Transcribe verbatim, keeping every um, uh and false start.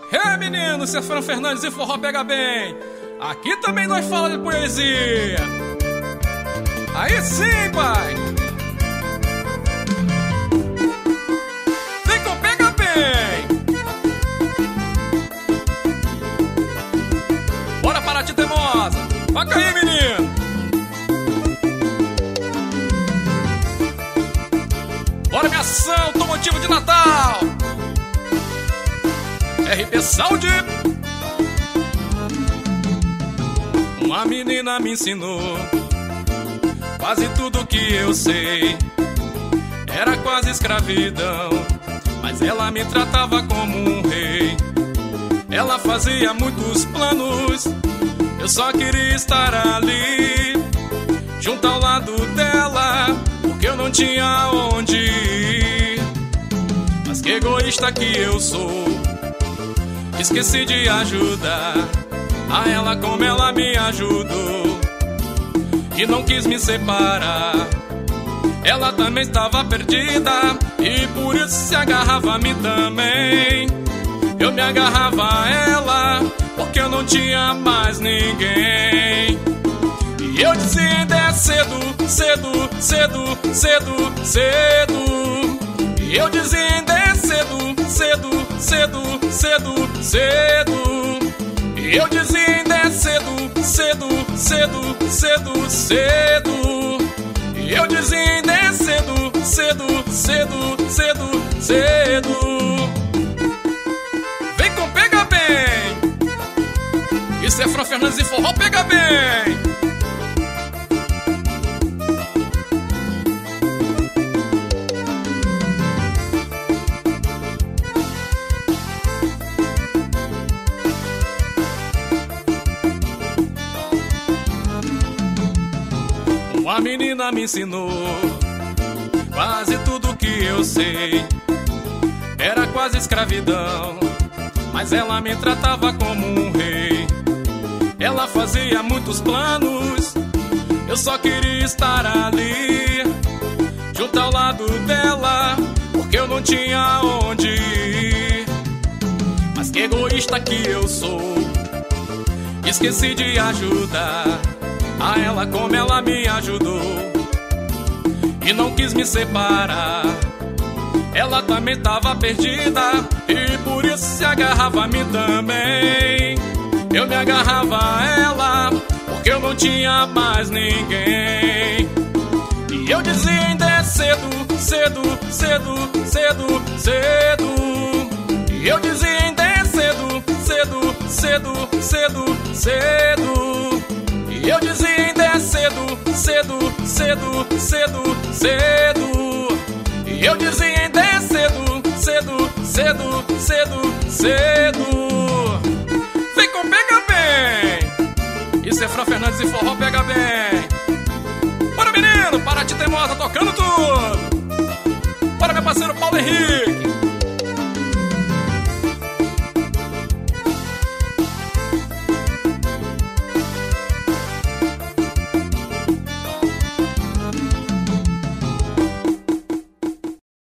É, menino, se é Fran Fernandes e forró pega bem. Aqui também nós falamos de poesia. Aí sim, pai. Vem com pega bem. Bora para ti, teimosa. Toca aí, menino. Bora, minha ação, automotivo de Natal. R P Saúde. Uma menina me ensinou quase tudo que eu sei. Era quase escravidão, mas ela me tratava como um rei. Ela fazia muitos planos, eu só queria estar ali, junto ao lado dela, porque eu não tinha onde ir. Mas que egoísta que eu sou, esqueci de ajudar a ela como ela me ajudou, e não quis me separar. Ela também estava perdida e por isso se agarrava a mim também. Eu me agarrava a ela porque eu não tinha mais ninguém. E eu dizia ainda é cedo, cedo, cedo, cedo, cedo. E eu dizia ainda é cedo, cedo, cedo, cedo, cedo. E eu dizia ainda é cedo, cedo, cedo, cedo, cedo. E eu dizia ainda é cedo, cedo, cedo, cedo, cedo. Vem com pega bem. Isso é Fran Fernandes e forró pega bem. Uma menina me ensinou quase tudo que eu sei. Era quase escravidão, mas ela me tratava como um rei. Ela fazia muitos planos, eu só queria estar ali, junto ao lado dela, porque eu não tinha onde ir. Mas que egoísta que eu sou, esqueci de ajudar a ela como ela me ajudou, e não quis me separar. Ela também estava perdida e por isso se agarrava a mim também. Eu me agarrava a ela porque eu não tinha mais ninguém. E eu dizia ainda é cedo, cedo, cedo, cedo, cedo. E eu dizia ainda é cedo, cedo, cedo, cedo, cedo. E eu dizia ainda é cedo, cedo, cedo, cedo, cedo. E eu dizia ainda é cedo, cedo, cedo, cedo, cedo. Vem com pega bem. Isso é Fran Fernandes e forró pega bem. Bora, menino, para ti, teimosa, tocando tudo. Bora, meu parceiro Paulo Henrique.